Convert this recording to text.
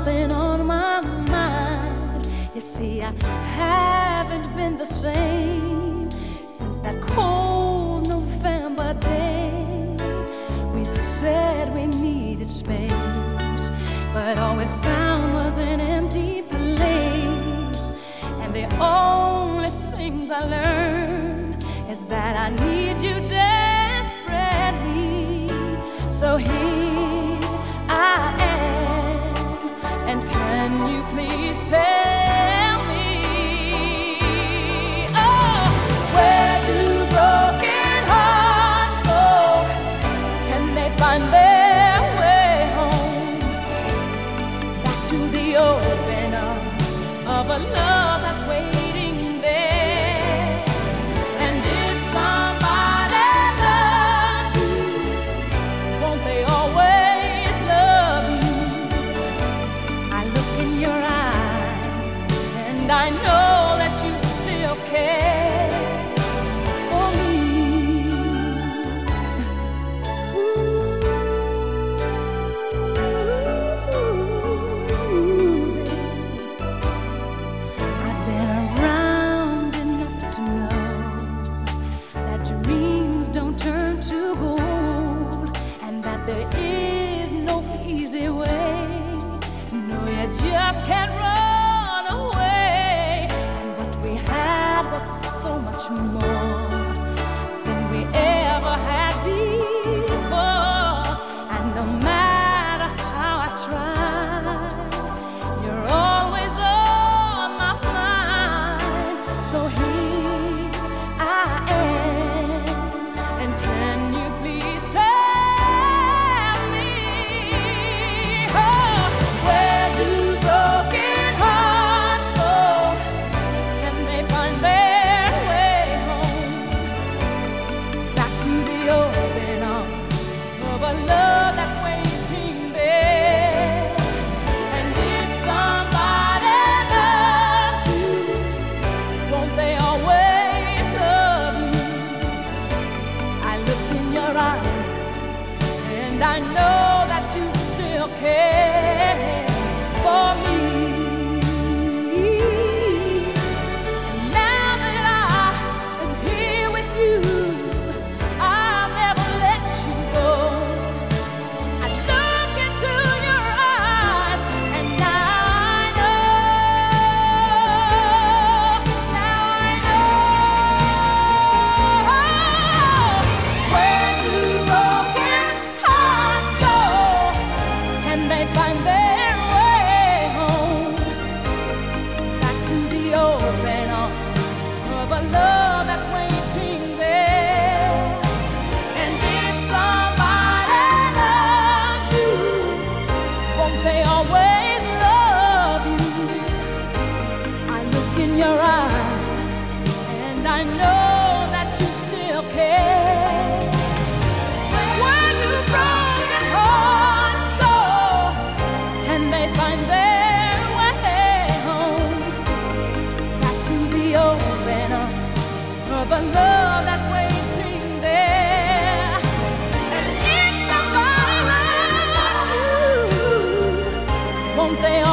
something on my mind. You see, I haven't been the same since that cold November day. We said we needed space, but all we found was an empty place. And the only things I learned is that I need you desperately. So here I am, and can you please tell me, oh, where do broken hearts go? Can they find their way home? Back to the open arms of a love that's waiting there. And if somebody loves you, won't they always love you? I look in your eyes and I know that you still care for me. I've been around enough to know that dreams don't turn to gold, and that there is no easy way. No, you just can't run away. And what we had was so much more than we ever had before. And no matter how I try, you're always on my mind. So here I am, and can you please tell me, oh, where do broken hearts go? Can they find their way home? Back to the open arms of a love that's waiting there. And if somebody loves you, won't they always love you? I look in your eyes and I know that you still care for me. And now that I am here with you, I'll never let you go. I look into your eyes and now I know. Where do broken hearts go? Can they find their way home? Back to the open arms of a love that's waiting there. And if somebody loves you, won't they always love you? I look in your eyes and I know that you still care. Where do broken hearts go? Can they find their way home? Back to the open arms of a love that's waiting there. And if somebody loves you, won't they